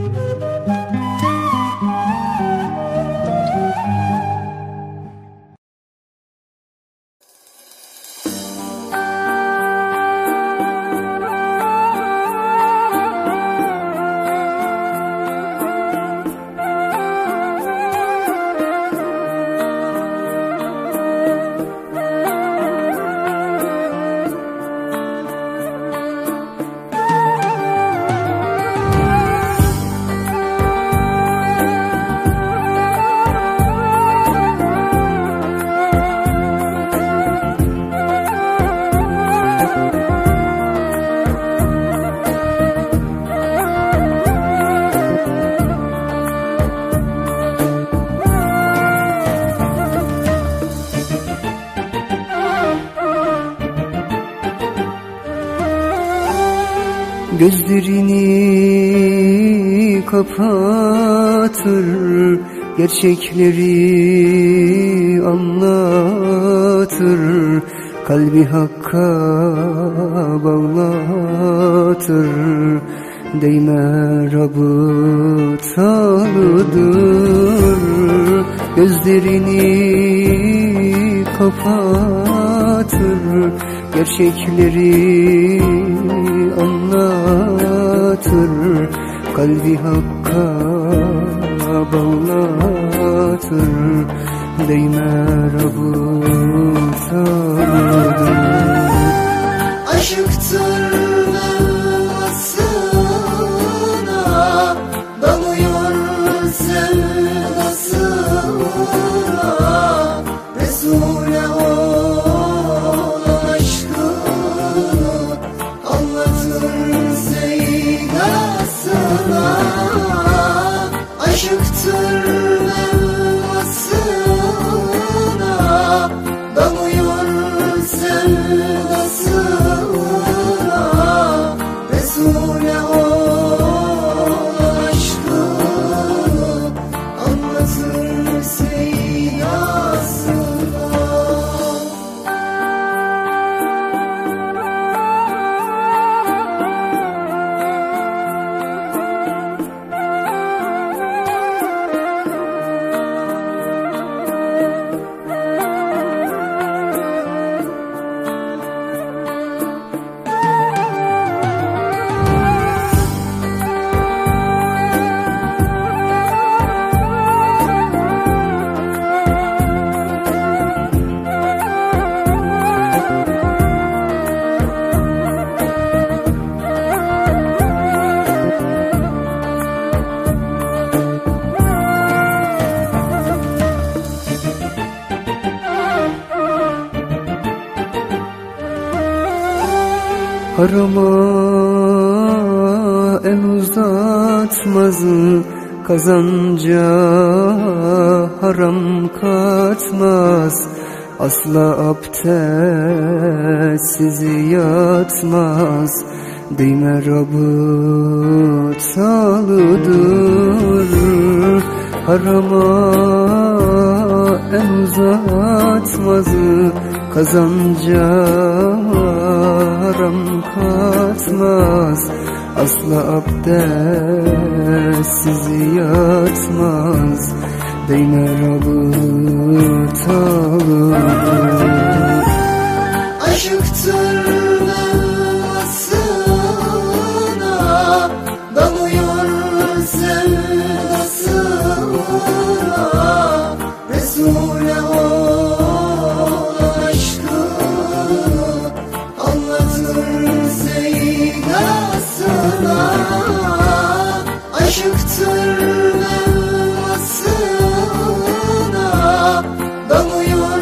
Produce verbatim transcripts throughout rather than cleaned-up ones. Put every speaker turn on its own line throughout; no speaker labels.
Gözlerini kapatır, gerçekleri anlatır, kalbi hakka bağlatır, değme rabıtalıdır. Gözlerini kapatır, gerçekleri anlatır, kalbi hakka bağlatır, değme rabıtalıdır.
Aşıktır mevlasına, dalıyor sevdasına, Resul'e olan aşkını anlatır Seydasına. Aşıktır mevlasına, dalıyor sevdasına, Resul'e olan aşkını anlatır Seydasına.
Harama el uzatmaz, kazanca haram katmaz, asla abdestsiz yatmaz, değme rabıtalıdır. Harama el uzatmaz, kazanca haram katmaz, asla abdestsiz yatmaz, değme rabıtalıdır.
Aşıktır mevlasına, dalıyor sevdasına, Resul'e olan aşkını anlatır Seydasına. Aşıktır mevlasına, dalıyor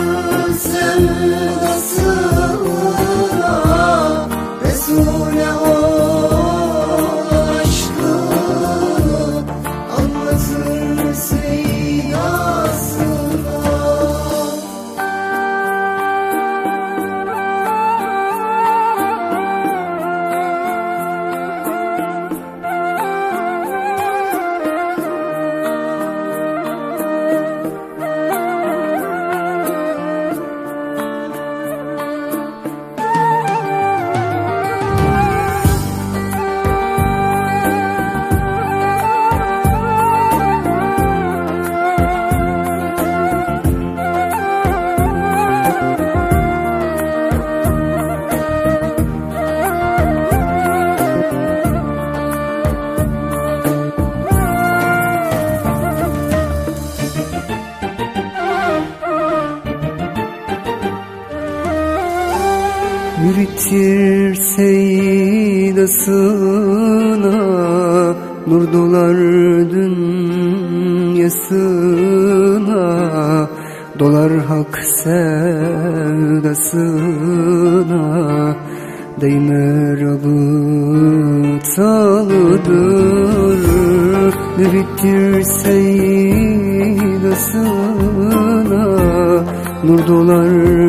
sevdasına, Resul'e olan aşkını anlatır Seydasına.
sevdasına, nur dolar dünyasına, dolar hak sevdasına. Değme rabıtalıdır, mürittir seydasına, nur dolar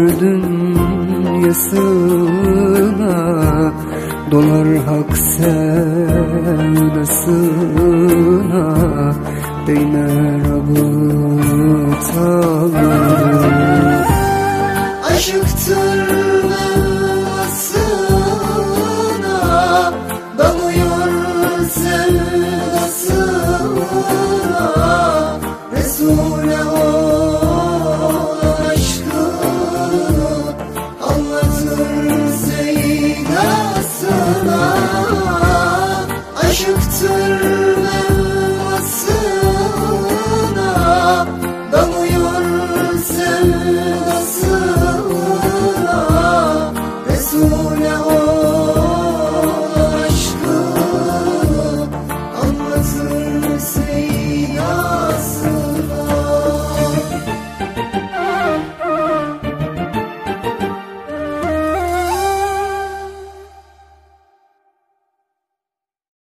dünyasına, dolar hak sevdasına. Değme rabıtalıdır.
Aşıktır Mevlasına, dalıyor sevdasına. Resul'e olan aşkı anlatır seydasına. Aşıktır